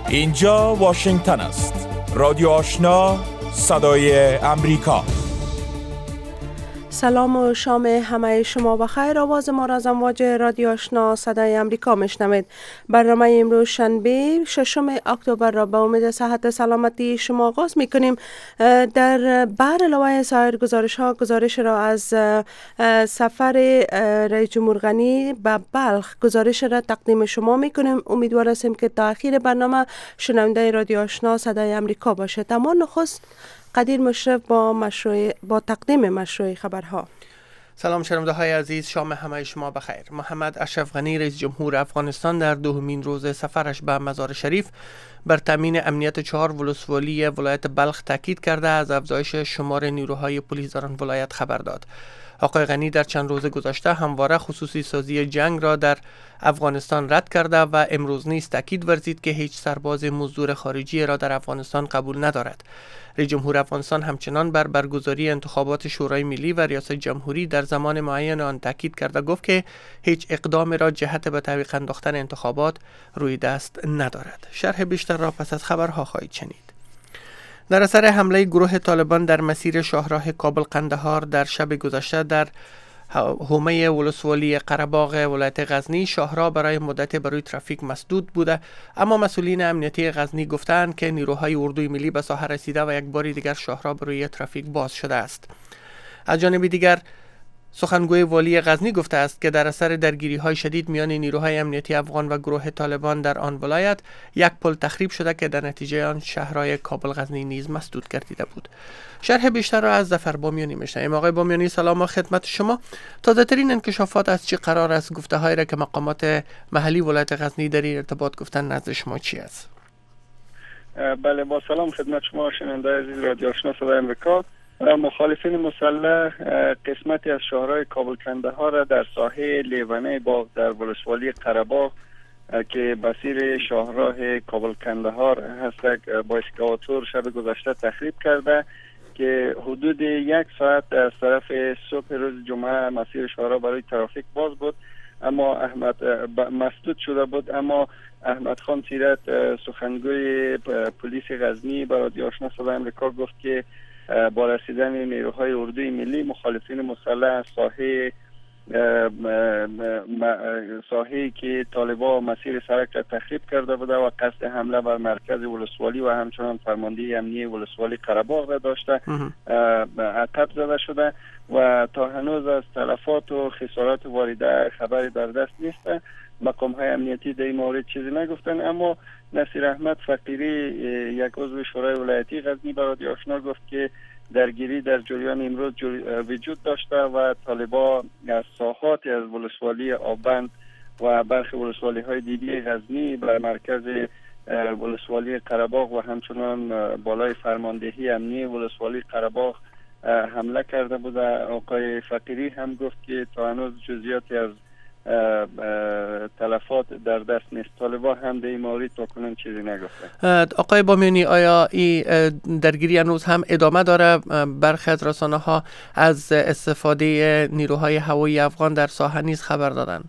اینجا واشنگتن است. رادیو آشنا، صدای امریکا. سلام و شام همه شما بخیر. آواز ما را از امواج رادیو آشنا صدای امریکا میشنوید. برنامه امروز شنبه 6 اکتبر را به امید صحت سلامتی شما آغاز میکنیم. در بر علاوه سایر گزارش را از سفر رئیس جمهور غنی به بلخ گزارش را تقدیم شما میکنیم. امیدوار هستیم که تا اخیر برنامه شنونده رادیو آشنا صدای امریکا باشید. اما نخست قدیر مشرف با تقدیم مشروع خبرها. سلام شنونده های عزیز، شام همه شما بخیر. محمد اشرف غنی رئیس جمهور افغانستان در دومین روز سفرش به مزار شریف بر تامین امنیت 4 ولسوالی ولایت بلخ تاکید کرده از افزایش شمار نیروهای پلیس در آن ولایت خبر داد. آقای غنی در چند روز گذشته همواره خصوصی سازی جنگ را در افغانستان رد کرده و امروز نیز تاکید ورزید که هیچ سرباز مزدور خارجی را در افغانستان قبول ندارد. رئیس جمهور افغانستان همچنان بر برگزاری انتخابات شورای ملی و ریاست جمهوری در زمان معین آن تاکید کرده گفت که هیچ اقدام را جهت به تعویق انداختن انتخابات روی دست ندارد. شرح بیشتر را پس از خبرها خواهید شنید. در اثر حمله گروه طالبان در مسیر شاهراه کابل قندهار در شب گذشته در حومه ولسوالی قره‌باغ ولایت غزنی، شاهراه برای مدت بروی ترافیک مسدود بوده، اما مسئولین امنیتی غزنی گفتند که نیروهای اردوی ملی به ساحه رسیده و یک بار دیگر شاهراه بروی ترافیک باز شده است. از جانب دیگر سخنگوی والی غزنی گفته است که در اثر درگیری‌های شدید میان نیروهای امنیتی افغان و گروه طالبان در آن ولایت یک پل تخریب شده که در نتیجه آن شهرهای کابل غزنی نیز مسدود گردیده بود. شرح بیشتر را از ظفر بامیانی میشنویم. آقای بامیانی سلام و خدمت شما. تازه ترین انکشافات از چه قرار است؟ گفته هایی را که مقامات محلی ولایت غزنی در این ارتباط گفتن نزد شما چی است؟ بله، با سلام خدمت شما شنونده عزیز رادیو آشنا صدای امریکا. مخالفین مسلح قسمتی از شهرهای کابل قندهار را در ساحه لیوانه باغ در ولسوالی قره‌باغ که مسیر شاهراه کابل قندهار هست با اسکواتور شب گذشته تخریب کرده که حدود 1 ساعت از طرف صبح روز جمعه مسیر شاهراه برای ترافیک باز بود، اما مسدود شده بود. اما احمد خان سیرت سخنگوی پلیس غزنی به رادیو آشنا صدای امریکا گفت که با رسیدن نیروهای اردوی ملی مخالفین مسلح از ساحه‌ای که طالبان مسیر سرک را تخریب کرده بوده و قصد حمله بر مرکز ولسوالی و همچنان فرماندهی امنیتی ولسوالی قره‌باغ را داشته عقب زده شده و تا هنوز از تلفات و خسارات وارده خبری در دست نیست. مقام‌های امنیتی در این مورد چیزی نگفتن، اما نصیر احمد فقیری یک عضو شورای ولایتی غزنی به رادیو آشنا گفت که درگیری در جریان امروز وجود داشته و طالبان از ساحات از ولسوالی آبند و برخی ولسوالی‌های دیگه غزنی به مرکز ولسوالی قره‌باغ و همچنان بالای فرماندهی امنیتی ولسوالی قره‌باغ حمله کرده بوده. آقای فقیری هم گفت که تا هنوز جزئیاتی از تلفات در دست نیست. طالبان هم در این مورد تاکنون چیزی نگفتن. آقای بامیانی، آیا این درگیری هنوز هم ادامه داره؟ برخی از رسانه‌ها از استفاده نیروهای هوایی افغان در ساحه نیز خبر دادن.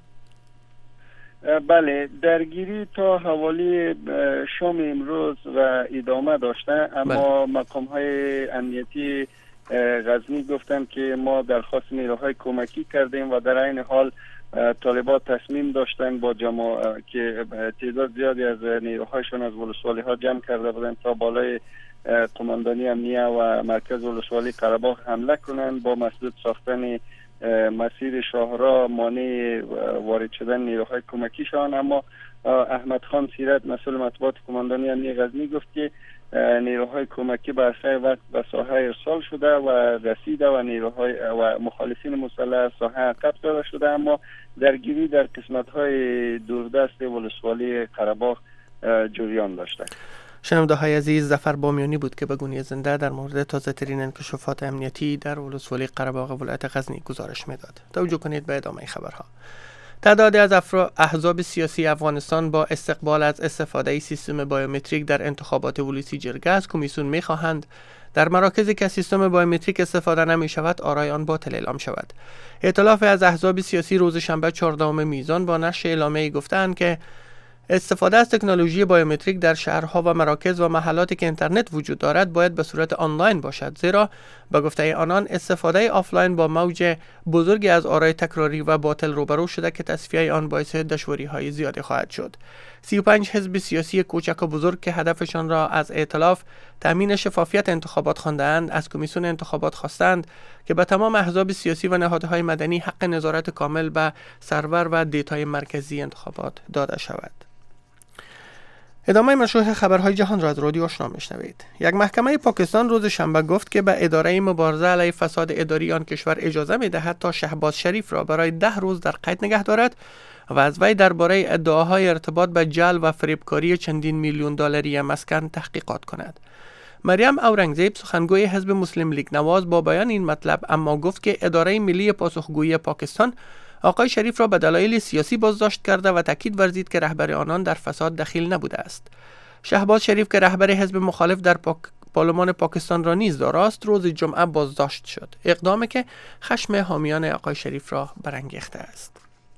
بله، درگیری تا حوالی شام امروز و ادامه داشته، اما مقام‌های امنیتی غزنی گفتن که ما درخواست نیروهای کمکی کردیم و در این حال طالبان تصمیم داشتن با که تعداد زیادی از نیروهایشون از ولسوالی ها جمع کرده بودن تا بالای قماندانی امنیه و مرکز ولسوالی قره‌باغ حمله کنند با مسدود ساختن مسیر شاهراه مانع وارد شدن نیروهای کمکیشان. اما احمد خان سیرت مسئول مطبوعات قماندانی امنیه غزنی گفت که نیروهای کمکی به اسرع وقت به ساحه ارسال شده و رسیده و نیروهای و مخالفین مسلح از ساحه عقب زده شده، اما درگیری در قسمت‌های دوردست ولسوالی قره‌باغ جریان داشته. شنونده های عزیز، ظفر بامیانی بود که به گونی زنده در مورد تازه ترین انکشافات امنیتی در ولسوالی قره‌باغ ولایت غزنی گزارش میداد. توجه کنید به ادامه خبرها. تعدادی از احزاب سیاسی افغانستان با استقبال از استفاده سیستم بایومتریک در انتخابات ولسی جرگه از کمیسیون می‌خواهند در مراکزی که سیستم بایومتریک استفاده نمی شود آرای آن باطل اعلام شود. ائتلاف از احزاب سیاسی روز شنبه 14 میزان با نشر اعلامیه‌ای گفتند که استفاده از تکنولوژی بایومتریک در شهرها و مراکز و محلاتی که اینترنت وجود دارد باید به صورت آنلاین باشد، زیرا به گفته آنان استفاده آفلاین با موج بزرگی از آرای تکراری و باطل روبرو شده که تصفیه آن باعث دشواری‌های زیادی خواهد شد. 35 حزب سیاسی کوچک و بزرگ که هدفشان را از ائتلاف تامین شفافیت انتخابات خواندند، از کمیسیون انتخابات خواستند که به تمام احزاب سیاسی و نهادهای مدنی حق نظارت کامل به سرور و دیتای مرکزی انتخابات داده شود. ادامه مشروع خبرهای جهان را از رادیو آشنا میشنوید. یک محکمه پاکستان روز شنبه گفت که به اداره مبارزه علیه فساد اداری آن کشور اجازه می‌دهد تا شهباز شریف را برای 10 روز در قید نگه دارد و از وی درباره ادعاهای ارتباط به جعل و فریبکاری چندین میلیون دلاری مسکن تحقیقات کند. مریم اورنگزیب سخنگوی حزب مسلم لیگ نواز با بیان این مطلب اما گفت که اداره ملی پاسخگویی پاکستان آقای شریف را به دلایل سیاسی بازداشت کرده و تاکید ورزید که رهبر آنان در فساد دخیل نبوده است. شهباز شریف که رهبر حزب مخالف در پارلمان پاکستان را نیز داراست، روز جمعه بازداشت شد، اقدامی که خشم حامیان آقای شریف را برانگیخته است.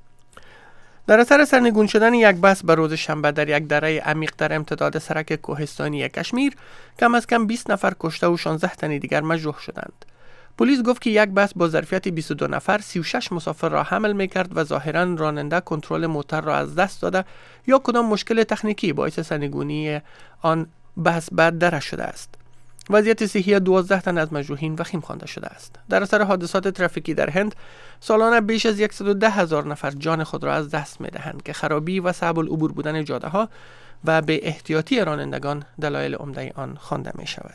در اثر سرنگون شدن یک بس به روز شنبه در یک دره عمیق در امتداد سرک کوهستانی کشمیر، کم از کم 20 نفر کشته و 16 تن دیگر مجروح شدند. پلیس گفت که یک بس با ظرفیت 22 نفر 36 مسافر را حمل می‌کرد و ظاهراً راننده کنترل موتور را از دست داده یا کدام مشکل تکنیکی باعث سرنگونی آن بس بعد دره شده است. وضعیت صحی 12 تن از مجروحین وخیم خوانده شده است. در اثر حادثات ترافیکی در هند سالانه بیش از 110,000 نفر جان خود را از دست می‌دهند که خرابی و صعب العبور بودن جاده‌ها و به احتیاطی رانندگان دلایل عمده آن خوانده می‌شود.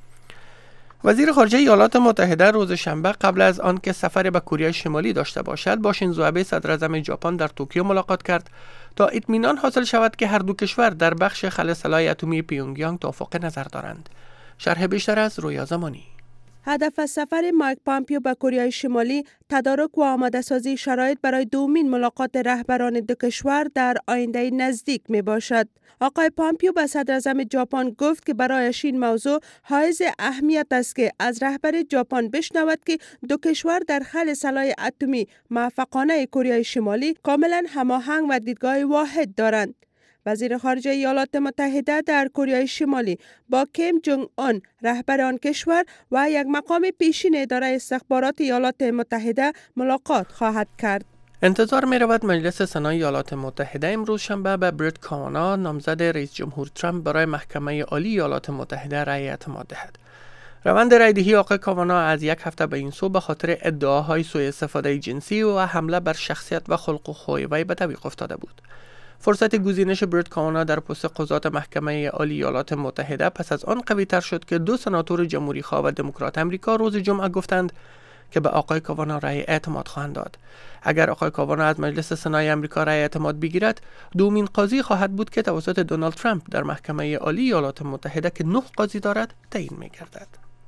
وزیر خارجه ایالات متحده روز شنبه قبل از آن که سفر به کره شمالی داشته باشد با شینزو آبه صدراعظم ژاپن در توکیو ملاقات کرد تا اطمینان حاصل شود که هر دو کشور در بخش خل سلاح اتمی پیونگیانگ توافق نظر دارند. شرح بیشتر از رویا زمانی. هدف از سفر مایک پامپیو به کره شمالی تدارک و آماده سازی شرایط برای دومین ملاقات رهبران دو کشور در آینده نزدیک می باشد. آقای پامپیو به صدراعظم ژاپن گفت که برایش این موضوع حائز اهمیت است که از رهبر ژاپن بشنود که دو کشور در خل سلاح اتمی موفقانه کره شمالی کاملا هماهنگ و دیدگاه واحد دارند. وزیر خارجه ایالات متحده در کره شمالی با کیم جونگ اون رهبر آن کشور و یک مقام پیشین اداره استخبارات ایالات متحده ملاقات خواهد کرد. انتظار می رود مجلس سنای ایالات متحده امروز شنبه به برت کاوانا نامزد رئیس جمهور ترامپ برای محکمه عالی ایالات متحده رأی اعتماد دهد. روند رأی‌دهی آقای کاوانا از یک هفته به این سو به خاطر ادعاهای سوء استفاده جنسی و حمله بر شخصیت و خلق و خوی وی به تعویق افتاده بود. فرصت گزینش برت کاوانا در پست قضات محکمه عالی ایالات متحده پس از آن قوی تر شد که دو سناتور جمهوری خواه و دموکرات امریکا روز جمعه گفتند که به آقای کاوانا رأی اعتماد خواهند داد. اگر آقای کاوانا از مجلس سنای امریکا رأی اعتماد بگیرد، دومین قاضی خواهد بود که توسط دونالد ترامپ در محکمه عالی ایالات متحده که 9 قاضی دارد تعیین می‌گردد.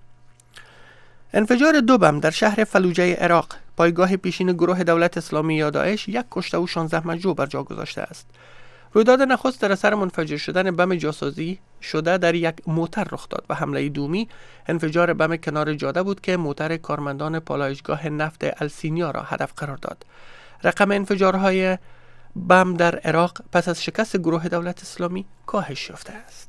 انفجار 2 بم در شهر فلوجه عراق، پایگاه پیشین گروه دولت اسلامی یا داعش، 1 کشته و 16 مجروح بر جا گذاشته است. رویداد نخست در اثر منفجر شدن بم جاسازی شده در یک موتر رخ داد و حمله دومی انفجار بم کنار جاده بود که موتر کارمندان پالایشگاه نفت السینیا را هدف قرار داد. رقم انفجارهای بم در عراق پس از شکست گروه دولت اسلامی کاهش یافته است.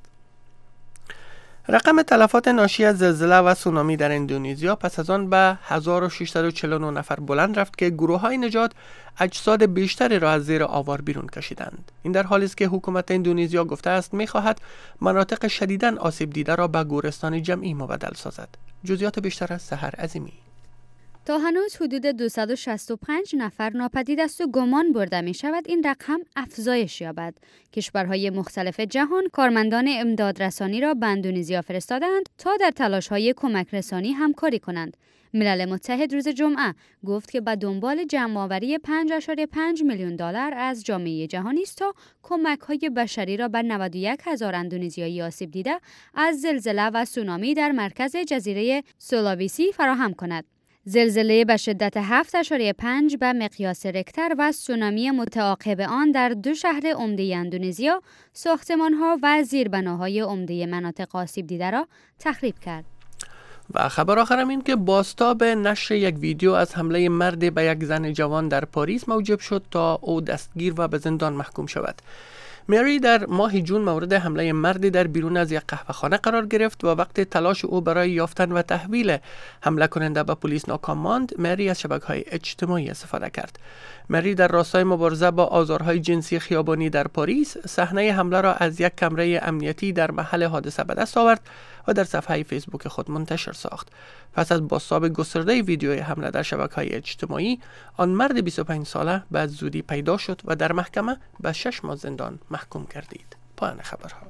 رقم تلفات ناشی از زلزله و سونامی در اندونزیا پس از آن به 1649 نفر بلند رفت که گروه‌های نجات اجساد بیشتری را از زیر آوار بیرون کشیدند. این در حالی است که حکومت اندونزیا گفته است می‌خواهد مناطق شدیداً آسیب دیده را به گورستان جمعی مبدل سازد. جزئیات بیشتر از سحر عظیمی. تا هنوز حدود 265 نفر ناپدید است و گمان برده می شود این رقم افزایش یابد. کشورهای مختلف جهان کارمندان امدادرسانی را به اندونزیا فرستادند تا در تلاش‌های کمک رسانی همکاری کنند. ملل متحد روز جمعه گفت که به دنبال جمع‌آوری 5.5 میلیون دلار از جامعه جهانی است تا کمک‌های بشری را به 91,000 اندونزیایی آسیب دیده از زلزله و سونامی در مرکز جزیره سولاویسی فراهم کند. زلزله به شدت 7.5 به مقیاس رکتر و سونامی متعاقب آن در 2 شهر عمده اندونزیا ساختمان‌ها و زیربناهای عمده مناطق آسیب دیده را تخریب کرد. و خبر آخرم این که بازتاب نشر یک ویدیو از حمله مرد به یک زن جوان در پاریس موجب شد تا او دستگیر و به زندان محکوم شود. مری در ماه جون مورد حمله مردی در بیرون از یک قهوه‌خانه قرار گرفت و وقتی تلاش او برای یافتن و تحویل حمله کننده به پلیس ناکام ماند، مری از شبکه‌های اجتماعی استفاده کرد. مری در راستای مبارزه با آزارهای جنسی خیابانی در پاریس، صحنه حمله را از یک کمره امنیتی در محل حادثه به دست آورد و در صفحه فیسبوک خود منتشر ساخت. پس از بازتاب گسترده ویدیوی حمله در شبکه‌های اجتماعی، آن مرد 25 ساله به زودی پیدا شد و در محکمه به 6 ماه زندان محکوم گردید. پایان خبرها.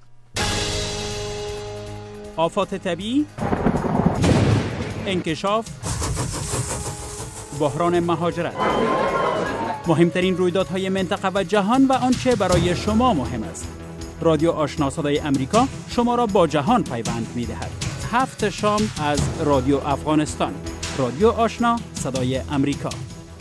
آفات طبیعی، انکشاف، بحران مهاجرت، مهمترین رویدادهای منطقه و جهان و آنچه برای شما مهم است. رادیو آشنا صدای امریکا شما را با جهان پیوند می‌دهد. 7 شام از رادیو افغانستان. رادیو آشنا صدای امریکا.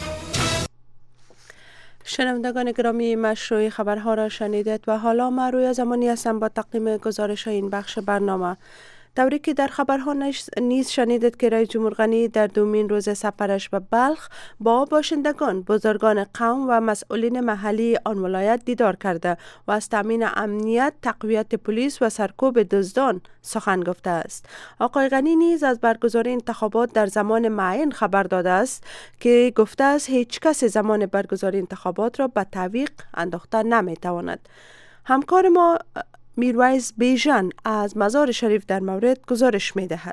شنوندگان گرامی، مشروع خبرها را شنیدید و حالا من روی زمانی هستم با تقدیم گزارش این بخش برنامه. طوری که در خبرها نیز شنیدید که رئیس جمهور غنی در دومین روز سفرش به بلخ با باشندگان، بزرگان قوم و مسئولین محلی آن ولایت دیدار کرده و از تامین امنیت، تقویت پلیس و سرکوب دزدان سخن گفته است. آقای غنی نیز از برگزاری انتخابات در زمان معین خبر داده است که گفته است هیچ کس زمان برگزاری انتخابات را به تعویق انداخته نمیتواند. همکار ما میرویس بیژن از مزار شریف در مورد گزارش می دهد.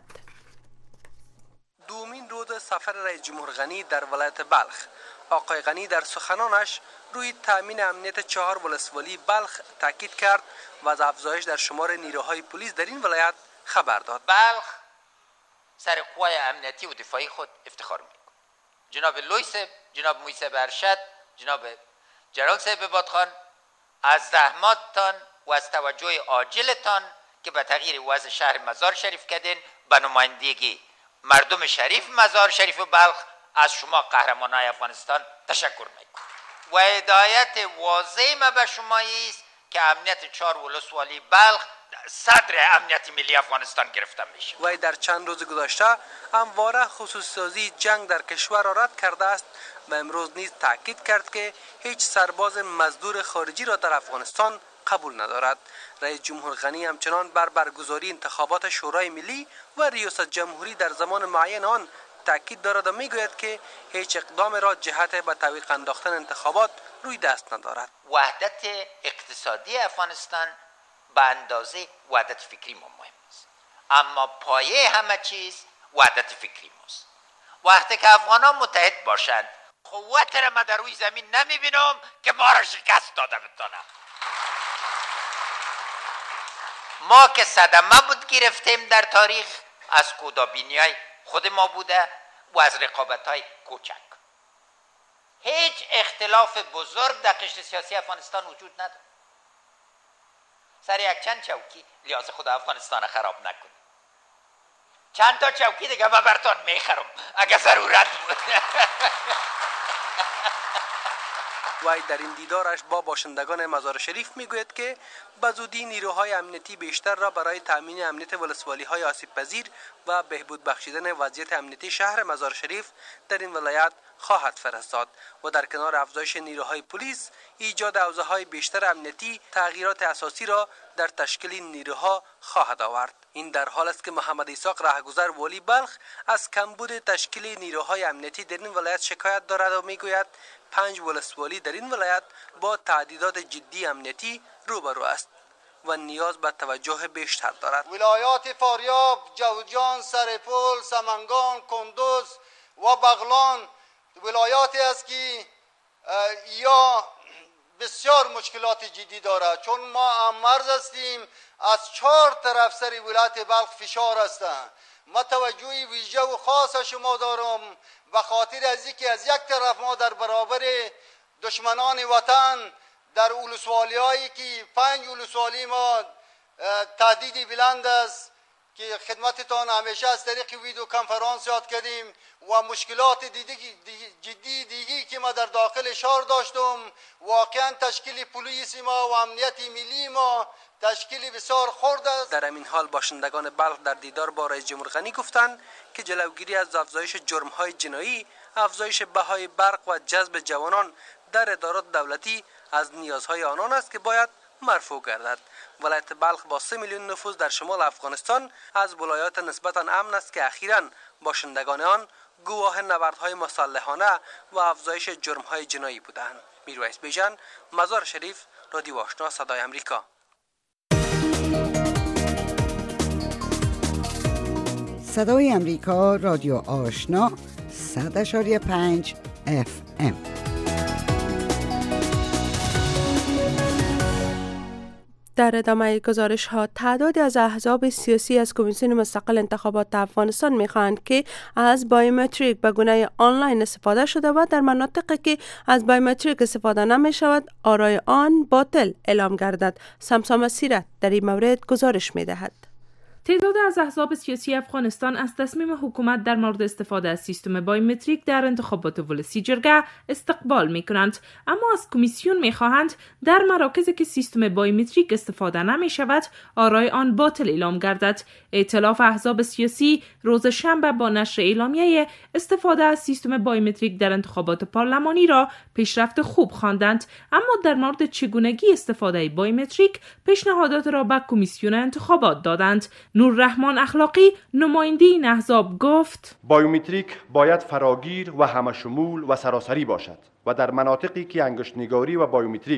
دومین روز سفر رئیس جمهور غنی در ولایت بلخ. آقای غنی در سخنانش روی تامین امنیت 4 ولسوالی بلخ تاکید کرد و از افزایش در شمار نیروهای پلیس در این ولایت خبر داد. بلخ سر قوای امنیتی و دفاعی خود افتخار می‌کند. جناب لویس، جناب موسی برشد، جناب جلال صاحب بادخان، از زحماتتان و از توجه عاجلتان که به تغییر وضع شهر مزار شریف کردین، به نمایندگی مردم شریف مزار شریف و بلخ از شما قهرمانای افغانستان تشکر میکنم و هدایت واضح ما به شما است که امنیت 4 ولسوالی بلخ صدر امنیت ملی افغانستان گرفته میشه. و در چند روز گذشته همواره خصوصی جنگ در کشور را رد کرده است و امروز نیز تاکید کرد که هیچ سرباز مزدور خارجی را در افغانستان قبول ندارد. رئیس جمهور غنی همچنان بر برگزاری انتخابات شورای ملی و ریاست جمهوری در زمان معین آن تاکید دارد و میگوید که هیچ اقدام را جهت به تعویق انداختن انتخابات روی دست ندارد. وحدت اقتصادی افغانستان به اندازه وحدت فکری ما مهم است، اما پایه همه چیز وحدت فکری ماست. وقتی که افغانان متحد باشند، قوت را ما در روی زمین نمیبینم که ما را شکست داده بتونه. ما که صدمه بود گرفتیم در تاریخ از کودابینی های خود ما بوده و از رقابت های کوچک. هیچ اختلاف بزرگ در قشر سیاسی افغانستان وجود نداره. سر یک چند چوکی لیاز خود افغانستان خراب نکن. چند تا چوکی دیگه من براتون میخرم اگه ضرورت بود. وی در این دیدارش با باشندگان مزار شریف میگوید که به زودی نیروهای امنیتی بیشتر را برای تامین امنیت ولسوالی های آسیب پذیر و بهبود بخشیدن وضعیت امنیتی شهر مزار شریف در این ولایت خواهد فرستاد و در کنار افزایش نیروهای پلیس، ایجاد حوزه‌های بیشتر امنیتی، تغییرات اساسی را در تشکیل نیروها خواهد آورد. این در حال است که محمد اسحاق رهگذر والی بلخ از کمبود تشکیل نیروهای امنیتی در این ولایت شکایت دارد و میگوید 5 ولسوالی در این ولایت با تعدیدات جدی امنیتی روبرو است و نیاز به توجه بیشتر دارد. ولایات فاریاب، جوزجان، سرپل، سمنگان، کندوز و بغلان ولایاتی است که یا بسیار مشکلات جدی دارد، چون ما مرز هستیم، از 4 طرف سر ولایت بلخ فشار هستند. ما توجه ویژه و خاص شما دارم به خاطر از اینکه از یک طرف ما در برابر دشمنان وطن در ولسوالی هایی که 5 ولسوالی ما تهدیدی بلند است که خدمتتان همیشه از طریق ویدیو کنفرانس یاد کردیم و مشکلات جدی دیگی که ما در داخل شهر داشتم، واقعا تشکیل پلیس ما و امنیت ملی ما تشکیل بسیار خرد است. در همین حال باشندگان بلخ در دیدار با رئیس جمهور غنی گفتند که جلوگیری از افزایش جرم‌های جنایی، افزایش بهای برق و جذب جوانان در ادارات دولتی از نیازهای آنان است که باید مرفوع گردد. ولایت بلخ با 3 میلیون نفوس در شمال افغانستان از ولایات نسبتاً امن است که اخیراً باشندگان آن گواه نبردهای مسلحانه و افزایش جرمهای جنایی بودند. میرویس بیژن، مزار شریف، رادیو آشنا صدای امریکا. صدای امریکا، رادیو آشنا 100.5 FM. در ادامه گزارش ها، تعدادی از احزاب سیاسی از کمیسیون مستقل انتخابات افغانستان می‌خواهند که از بایومتریک به گونه آنلاین استفاده شده و در مناطقی که از بایومتریک استفاده نمی شود آرای آن باطل اعلام گردد. سمسام سیرت در این مورد گزارش می دهد. تعداد از احزاب سیاسی افغانستان از تصمیم حکومت در مورد استفاده از سیستم بایومتریک در انتخابات ولسی جرگه استقبال می کنند، اما از کمیسیون می خواهند در مراکزی که سیستم بایومتریک استفاده نمی شود آرای آن باطل اعلام گردد. ائتلاف احزاب سیاسی روز شنبه با نشر اعلامیه استفاده از سیستم بایومتریک در انتخابات پارلمانی را پیشرفت خوب خواندند، اما در مورد چگونگی استفاده بایومتریک پیشنهادات را به کمیسیون انتخابات دادند. نوررحمان اخلاقی نماینده این احزاب گفت بایومتریک باید فراگیر و همشمول و سراسری باشد و در مناطقی که انگشت‌نگاری و بایومتریک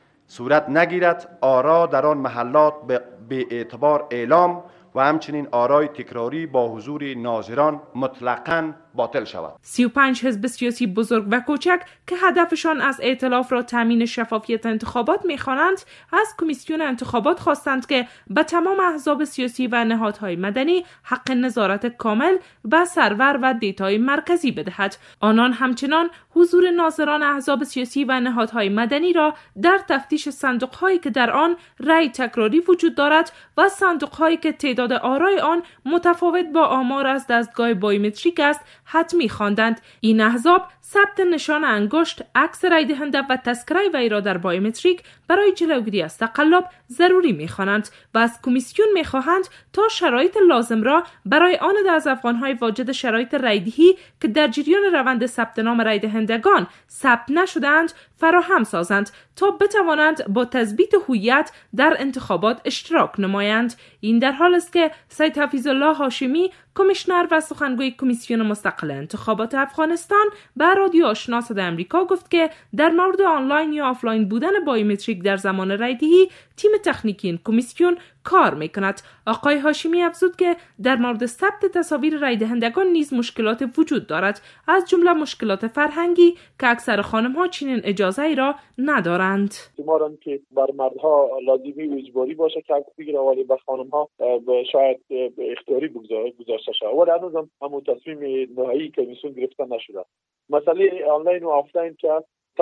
صورت نگیرد آرا در آن محلات به اعتبار اعلام و همچنین آرای تکراری با حضور ناظران مطلقاً باطل شود. 35 حزب سیاسی بزرگ و کوچک که هدفشان از ائتلاف را تامین شفافیت انتخابات می‌خوانند، از کمیسیون انتخابات خواستند که به تمام احزاب سیاسی و نهادهای مدنی حق نظارت کامل به سرور و دیتای مرکزی بدهد. آنان همچنان حضور ناظران احزاب سیاسی و نهادهای مدنی را در تفتیش صندوق‌هایی که در آن رأی تکراری وجود دارد و صندوق‌هایی که تعداد آرای آن متفاوت با آمار از دستگاه بایومتریک است حتمی خواندند. این احزاب ثبت نشان انگشت، عکس رای دهنده و تذکره وی را در بایومتریک برای جلوگیری از تقلب ضروری می‌خوانند و از کمیسیون می‌خواهند تا شرایط لازم را برای آن از افغان‌های واجد شرایط رایدهی که در جریان روند ثبت نام رای دهندگان ثبت نشده‌اند فراهم سازند تا بتوانند با تثبیت هویت در انتخابات اشتراک نمایند. این در حال است که سید حفیظالله هاشمی، کمیشنر و سخنگوی کمیسیون مستقل انتخابات افغانستان، به رادیو آشنا صدای امریکا گفت که در مورد آنلاین یا آفلاین بودن بایومتریک در زمان رایدهی تیم تکنیکی این کمیسیون کار میکند. آقای هاشمی افزود که در مورد ثبت تصاویر رای دهندگان نیز مشکلات وجود دارد، از جمله مشکلات فرهنگی که اکثر خانم‌ها چنین اجازه‌ای را ندارند. شمارن که بر مردها لازمی و اجباری باشه که عکس بگیره ولی به خانم‌ها شاید اختیاری گذاشته شود و هنوز هم همون تصمیم نهایی کمیسیون گرفته نشده. مسئله آنلاین و آفلاین که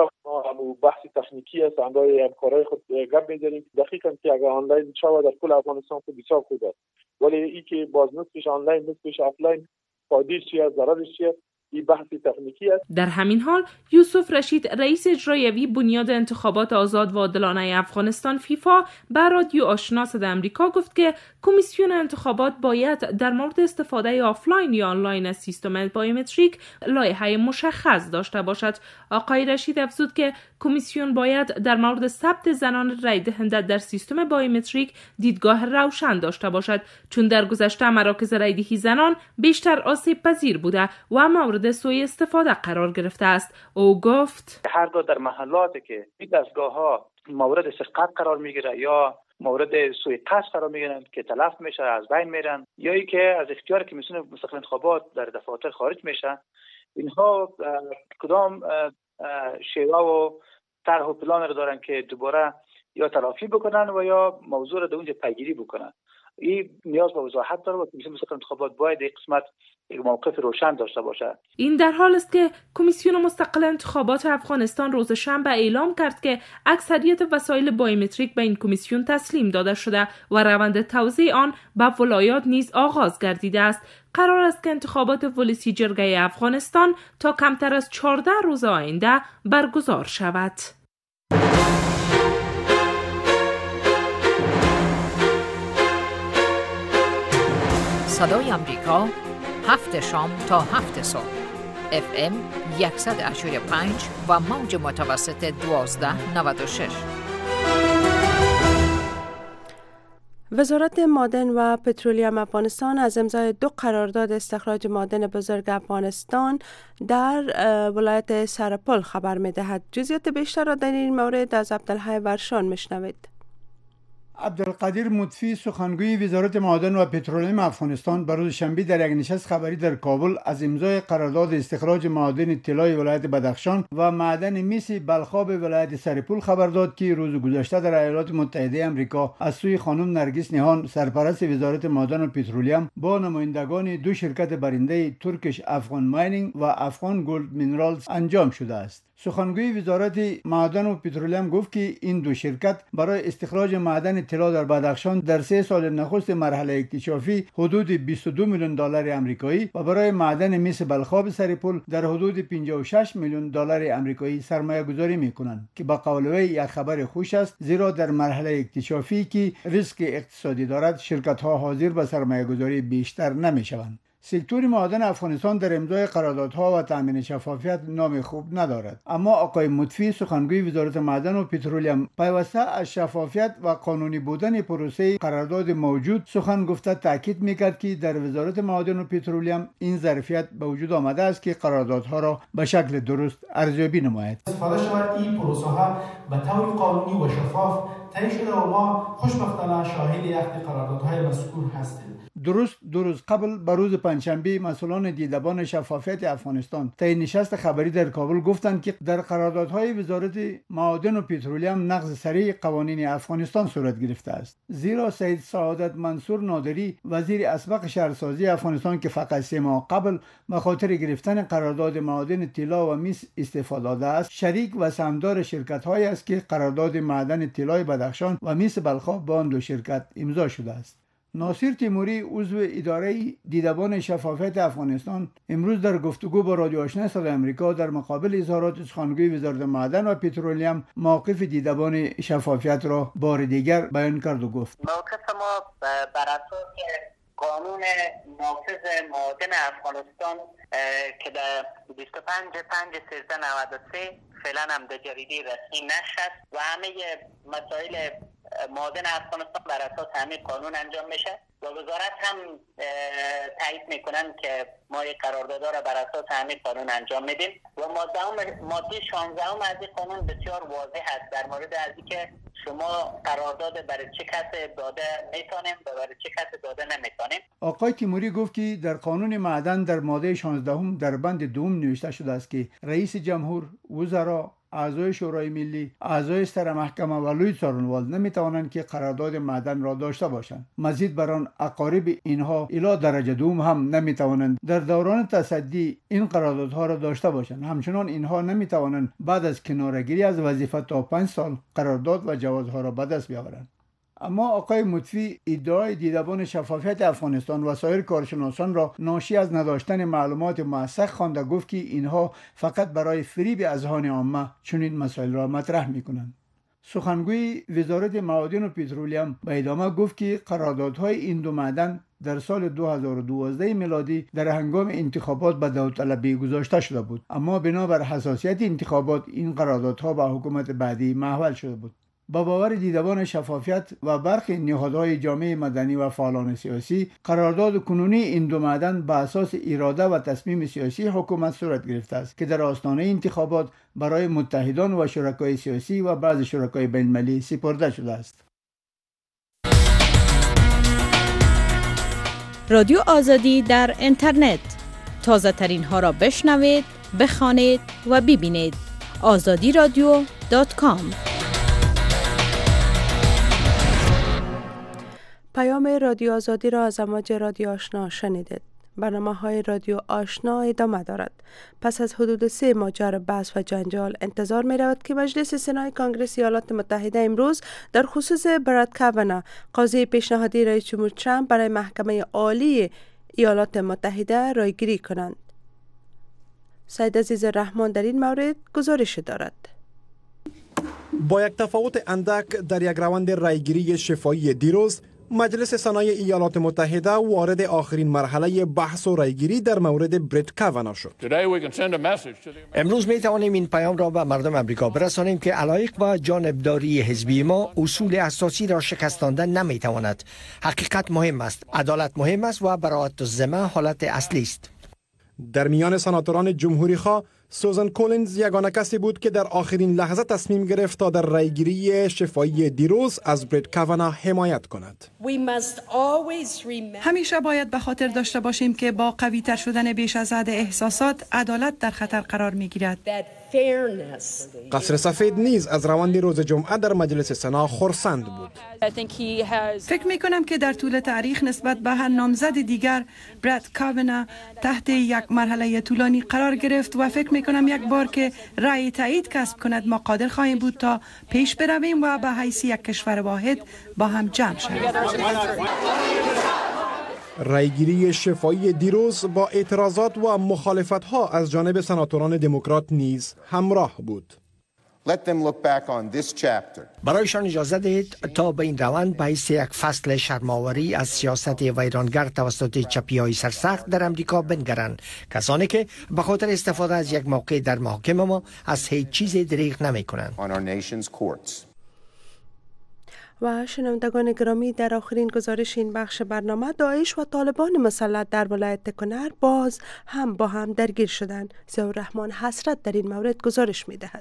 همون بحث تکنیکی است، همراه همکارای خود گپ می‌زنیم. دقیقاً که اگر آنلاین شود در کل افغانستان خود بسیار خوب است، ولی این که باز نصفش آنلاین نصفش آفلاین فایده‌اش چیه ضررش چیه، این بحث تکنیکی است. در همین حال یوسف رشید رئیس اجرایی بنیاد انتخابات آزاد و عادلانه افغانستان فیفا به رادیو آشنا صدای امریکا گفت که کمیسیون انتخابات باید در مورد استفاده آفلاین یا آنلاین از سیستم بایومتریک لایحه مشخص داشته باشد. آقای رشید افزود که کمیسیون باید در مورد ثبت زنان رای دهنده در سیستم بایومتریک دیدگاه روشن داشته باشد، چون در گذشته مراکز رایدهی زنان بیشتر آسیب پذیر بوده و مورد سوء استفاده قرار گرفته است. او گفت هرگاه در محلاتی که این دستگاه‌ها مورد سرقت قرار میگیره یا مورد سوء قصد قرار میگیرن که تلف میشه، از بین میرن، یا ای که از اختیار کمیسیون مستقل انتخابات در دفاتر خارج میشن، اینها کدام شیوه و طرح و پلان رو دارن که دوباره یا تلافی بکنن و یا موضوع رو در اونجا پیگیری بکنن. این نیاز به وضاحت داره و کمیسیون مستقل انتخابات باید این قسمت یک موقف روشن داشته باشد. این در حال است که کمیسیون مستقل انتخابات افغانستان روز شنبه اعلام کرد که اکثریت وسایل بایومتریک به این کمیسیون تسلیم داده شده و روند توزیع آن به ولایات نیز آغاز گردیده است. قرار است که انتخابات ولسی جرگه افغانستان تا کمتر از 14 روز آینده برگزار شود. صدای امریکا 7 شام تا 7 صبح FM 100.5 و موج متوسط 1296. وزارت معدن و پترولیم افغانستان از امضای 2 قرارداد استخراج معدن بزرگ افغانستان در ولایت سرپل خبر می‌دهد. جزئیات بیشتر را در این مورد از عبدالحی ورشان میشنوید. عبدالقادر مطفی سخنگوی وزارت معدن و پترولیم افغانستان بر روز شنبه در یک نشست خبری در کابل از امضای قرارداد استخراج معادن طلای ولایت بدخشان و معدن مس بلخاب ولایت سرپل خبر داد که روز گذشته در ایالات متحده آمریکا از سوی خانم نرگس نیهان سرپرست وزارت معدن و پترولیم با نمایندگان 2 شرکت برنده ترکش افغان ماینینگ و افغان گولد مینرالز انجام شده است. سخنگوی وزارت معدن و پترولیم گفت که این 2 شرکت برای استخراج معدن طلا در بدخشان در 3 سال نخست مرحله اکتشافی حدود 22 میلیون دلار آمریکایی و برای معدن مس بلخاب سرپل در حدود 56 میلیون دلار آمریکایی سرمایه گذاری میکنند که با قول وی یک خبر خوش است، زیرا در مرحله اکتشافی که ریسک اقتصادی دارد شرکت ها حاضر به سرمایه گذاری بیشتر نمیشوند. سکتور معدن افغانستان در امضای قراردادها و تامین شفافیت نام خوب ندارد، اما آقای مطفی سخنگوی وزارت معدن و پترولیم پیوسته از شفافیت و قانونی بودن پروسه قرارداد موجود سخن گفته تاکید میکرد که در وزارت معدن و پترولیم این ظرفیت به وجود آمده است که قراردادها را به شکل درست ارزیابی نماید. استفاده شود این پروسه ها به طور قانونی و شفاف طی شده و ما خوشبختانه شاهد یک قراردادهای مذکور هستیم. درست 2 روز قبل به روز پنجشنبه مسئولان دیدبان شفافیت افغانستان طی نشست خبری در کابل گفتند که در قراردادهای وزارت معادن و پترولیم نقض صریح قوانین افغانستان صورت گرفته است، زیرا سید سعادت منصور نادری وزیر اسبق شهرسازی افغانستان که فقط 3 ماه قبل به خاطر گرفتن قرارداد معادن طلا و مس استعفا داده است، شریک و سهامدار شرکت‌هایی است که قرارداد معدن طلای بدخشان و مس بلخاب با آن 2 شرکت امضا شده است. ناصر تیموری عضو اداره دیدبان شفافیت افغانستان امروز در گفتگو با رادیو آشنا صدای آمریکا در مقابل اظهارات سخنگوی وزارت معدن و پترولیم موقف دیدبان شفافیت را بار دیگر بیان کرد و گفت: موقف ما بر اساس قانون نافذ معادن افغانستان که در 25/5/1393 فعلا هم در جریده رسمی نشد و همه مسائل معادن افغانستان بر اساس همین قانون انجام میشه و وزارت هم تایید میکنن که ما یک قراردادها را بر اساس همین قانون انجام میدیم و ماده 16 از این قانون بسیار واضح است در مورد از اینکه شما قرارداد برای چه کس داده میتونیم و برای چه کس داده نمیتونیم. آقای تیموری گفت که در قانون معدن در ماده 16 در بند 2 نوشته شده است که رئیس جمهور، وزرا، اعضای شورای ملی، اعضای سر محکمه و لوی څارنوال نمیتوانند که قرارداد معدن را داشته باشند. مزید بر آن اقارب اینها الی درجه دوم هم نمیتوانند در دوران تصدی این قراردادها را داشته باشند. همچنان اینها نمیتوانند بعد از کناره‌گیری از وظیفه تا 5 سال قرارداد و جوازها را به دست بیاورند. اما آقای مطفی ادعای دیدبان شفافیت افغانستان و سایر کارشناسان را ناشی از نداشتن معلومات موثق خوانده گفت که اینها فقط برای فریب اذهان عامه چنین مسائل را مطرح می‌کنند. سخنگوی وزارت معادن و پترولیم به ادامه گفت که قراردادهای این 2 معدن در سال 2012 میلادی در هنگام انتخابات به داوطلبی گذاشته شده بود، اما بنابر حساسیت انتخابات این قراردادها به حکومت بعدی محول شده بود. با باور دیدبان شفافیت و برخی نهادهای جامعه مدنی و فعالان سیاسی، قرارداد کنونی این 2 معدن به اساس اراده و تصمیم سیاسی حکومت صورت گرفته است که در آستانه انتخابات برای متحدان و شرکای سیاسی و بعض شرکای بین‌المللی سپرده شده است. رادیو آزادی در اینترنت، تازه ترین ها را بشنوید، بخوانید و ببینید. azadiradio.com. پیام رادیو آزادی را از امواج رادیو آشنا شنیدید. برنامه‌های رادیو آشنا ادامه دارد. پس از حدود 3 ماه جر بحث و جنجال انتظار می رود که مجلس سنای کانگرس ایالات متحده امروز در خصوص براد کاوانا، قاضی پیشنهادی رئیس جمهور ترامپ برای محکمه عالی ایالات متحده رایگیری کنند. سید عزیز رحمان در این مورد گزارش دارد. با یک تفاوت اندک در یک روند رایگیری شفاهی دیروز، مجلس سنای ایالات متحده وارد آخرین مرحله بحث و رایگیری در مورد برت کاوانا شد. امروز می توانیم این پیام را به مردم امریکا برسانیم که علایق و جانبداری حزبی ما اصول اساسی را شکستاندن نمی تواند. حقیقت مهم است، عدالت مهم است و براءت الذمه حالت اصلی است. در میان سناتوران جمهوری خواه سوزان کولینز یگانه کسی بود که در آخرین لحظه تصمیم گرفت تا در رایگیری شفاهی دیروز از برت کاوانا حمایت کند. همیشه باید به خاطر داشته باشیم که با قوی تر شدن بیش از حد احساسات عدالت در خطر قرار می گیرد. قصر سفید نیز از روند روز جمعه در مجلس سنا خرسند بود. فکر می کنم که در طول تاریخ نسبت به هر نامزد دیگر برت کاوانا تحت یک مرحله طولانی قرار گرفت و فکر می کنم یک بار که رأی تایید کسب کند ما قادر خواهیم بود تا پیش برویم و به حیث یک کشور واحد با هم جمع شویم. رایگیری شفاهی دیروز با اعتراضات و مخالفت‌ها از جانب سناتوران دموکرات نیز همراه بود. برایشان اجازه دهید تا به این روند به حیث یک فصل شرم‌آوری از سیاست ویرانگر توسط چپی‌های سرسخت در امریکا بنگرند، کسانی که به خاطر استفاده از یک موقع در محاکم ما از هیچ چیز دریغ نمی‌کنند. و شنوندگان گرامی، در آخرین گزارش این بخش برنامه، داعش و طالبان مسلط در ولایت کنر باز هم با هم درگیر شدند. ضیاءالرحمن حسرت در این مورد گزارش می‌دهد.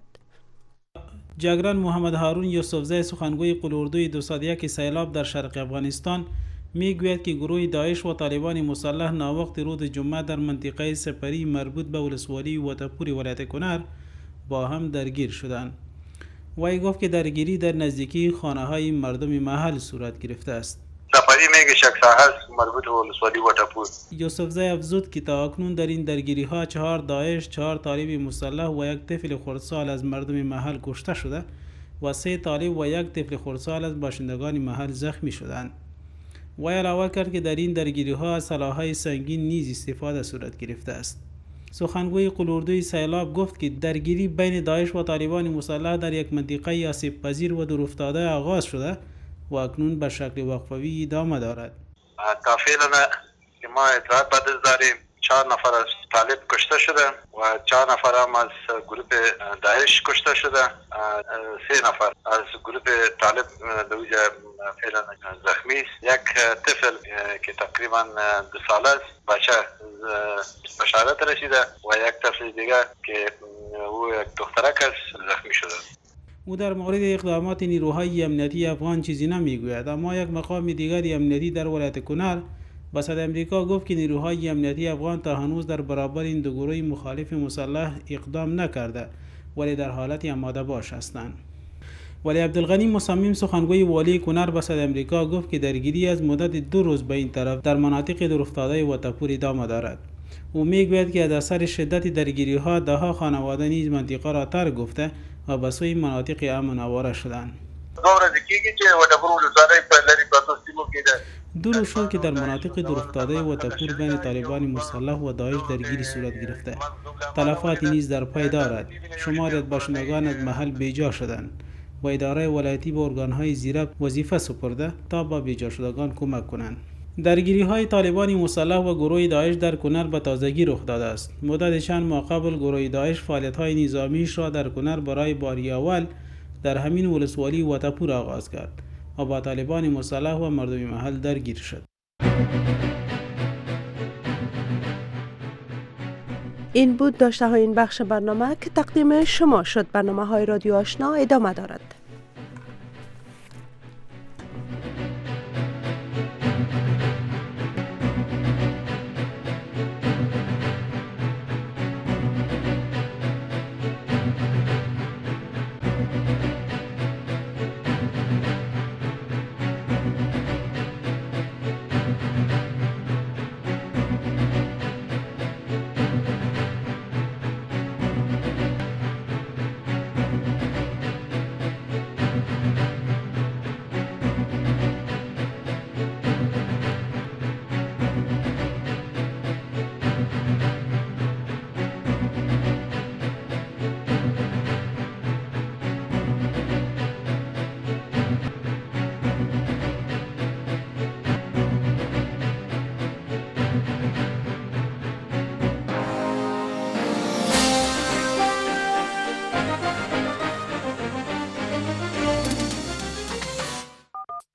جگران محمد هارون یوسفزی، سخنگوی قلوردوی 201 سیلاب در شرق افغانستان، میگوید که گروه داعش و طالبان مسلح ناوقت روز جمعه در منطقه سپری مربوط به ولسوالی واتپور ولایت کنر با هم درگیر شدند. وی گفت که درگیری در نزدیکی خانه‌های مردم محل صورت گرفته است. سپری میگه شخصا هست مربوط به ولسوالی واتپور. یوسفزی افزود که تا اکنون در این درگیری‌ها 4 داعش، 4 طالب مسلح و 1 طفل خردسال از مردم محل کشته شده و 3 طالب و 1 طفل خردسال از باشندگان محل زخمی شدند. وی علاوه کرد که در این درگیری‌ها از سلاح‌های سنگین نیز استفاده صورت گرفته است. سخنگوی قلوردوی سیلاب گفت که درگیری بین داعش و طالبان مسلح در یک منطقه آسیب پذیر و دورافتاده آغاز شده و اکنون به شکل وقفه‌ای ادامه دارد. تا فعلا که ما اطلاعات داریم 4 نفر از طالب کشته شده و 4 نفر هم از گروه داعش کشته شده. 3 نفر از گروه طالب دوجه فعلا زخمی است. 1 طفل که تقریبا 2 ساله است بچه بشارت رسیده و 1 طفل دیگه که او 1 دخترک است زخمی شده. او در مورد اقدامات نیروهای امنیتی افغان چیزی نمیگوید، اما یک مقام دیگری امنیتی در ولایت کنر به صدای امریکا گفت که نیروهای امنیتی افغان تا هنوز در برابر این دو گروه مخالف مسلح اقدام نکرده ولی در حالت آماده باش هستند. ولی عبدالغنی مصمم، سخنگوی والی کنر، به صدای امریکا گفت که درگیری از مدت 2 روز به این طرف در مناطق دورافتاده واتپور ادامه دارد. او میگوید که از اثر شدت درگیری‌ها ده‌ها خانواده نیز منطقه را ترک گفته و به سوی مناطق امن آواره شدند. 2 روز شد که در مناطق دورافتاده واتپور بین طالبان مسلح و داعش درگیری صورت گرفته. تلفاتی نیز در پی دارد. شماری از باشندگان از محل بیجا شدند و اداره ولایتی به ارگان‌های زیربط وظیفه سپرده تا با بیجا شدگان کمک کنند. درگیری‌های طالبان مسلح و گروه داعش در کنر به تازگی رخ داده است. مدت چند ماه قبل گروه داعش فعالیت‌های نظامیش را در کنر برای باری اول در همین ولسوالی واتپور آغاز کرد و با طالبان مسلح و مردم محل درگیر شد. این بود داشته های این بخش برنامه که تقدیم شما شد. برنامه های رادیو آشنا ادامه دارد.